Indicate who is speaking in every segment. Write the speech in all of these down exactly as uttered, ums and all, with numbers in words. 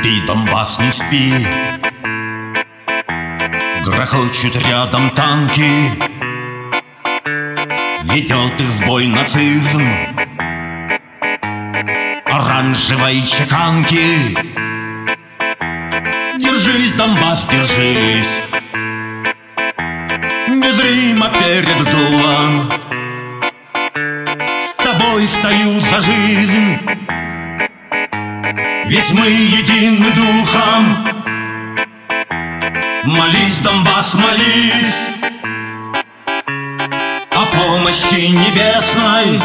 Speaker 1: Спи, Донбасс, не спи. Грохочут рядом танки, ведет их в бой нацизм оранжевой чеканки. Держись, Донбасс, держись, незримо перед дулом. С тобой стою за жизнь, ведь мы едины духом. Молись, Донбасс, молись о помощи небесной,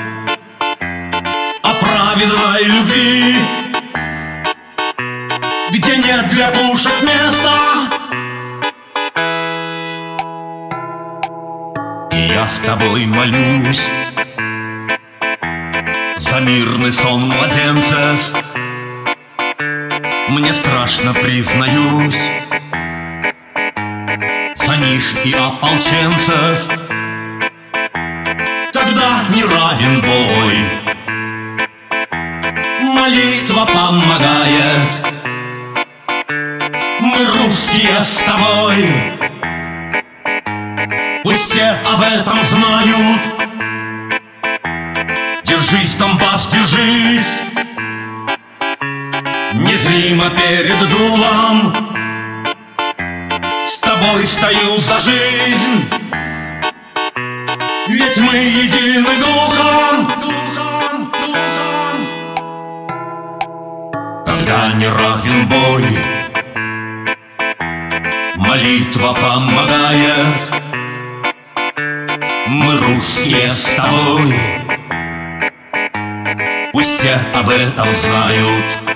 Speaker 1: о праведной любви, где нет для пушек места. И я с тобой молюсь за мирный сон младенцев. Мне страшно, признаюсь, за них и ополченцев. Когда не равен бой, молитва помогает. Мы русские с тобой, пусть все об этом знают. Держись, Донбасс, держись, незримо перед дулом. С тобой стою за жизнь, ведь мы едины духом. Духом, духом. Когда не равен бой, молитва помогает. Мы русские с тобой, пусть все об этом знают.